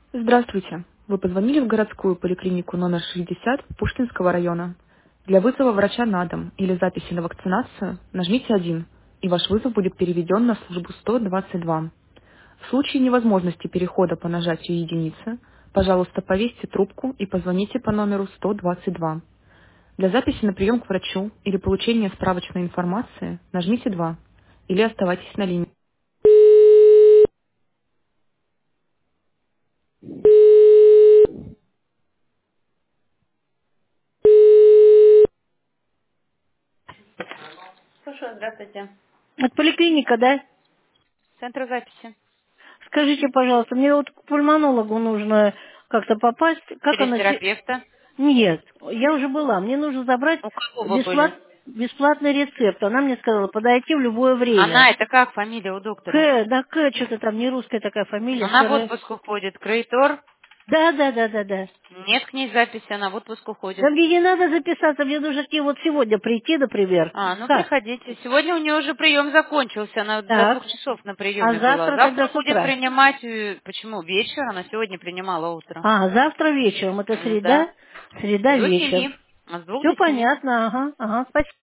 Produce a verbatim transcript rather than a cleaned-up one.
Здравствуйте. Вы позвонили в городскую поликлинику номер шестьдесят Пушкинского района. Для вызова врача на дом или записи на вакцинацию нажмите один, и ваш вызов будет переведен на службу сто двадцать два. В случае невозможности перехода по нажатию единицы, пожалуйста, повесьте трубку и позвоните по номеру сто двадцать два. Для записи на прием к врачу или получения справочной информации нажмите два или оставайтесь на линии. Слушаю, здравствуйте. Это поликлиника, да? Центр записи. Скажите, пожалуйста, мне вот к пульмонологу нужно как-то попасть. Как Через она... се- терапевта. Нет, я уже была. Мне нужно забрать У кого вы были? бесплат... бесплатный рецепт. Она мне сказала, подойти в любое время. Она, это как фамилия у доктора? К, да, К, что-то там не русская такая фамилия, Она в Кр. отпуск уходит. Крейтор? Да, да, да, да, да. Нет к ней записи, она в отпуск уходит. Да мне не надо записаться, мне нужно к ней вот сегодня прийти, например. А, ну Как? приходите. Сегодня у нее уже прием закончился, она до Так. двух часов на А приеме была. завтра тогда Завтра с будет утра. принимать, э, почему, вечер, она сегодня принимала утром. А, завтра вечером. Это М, Да. среда? Среда До вечер. семи, а с двух Все до семи. понятно, ага, ага, спасибо.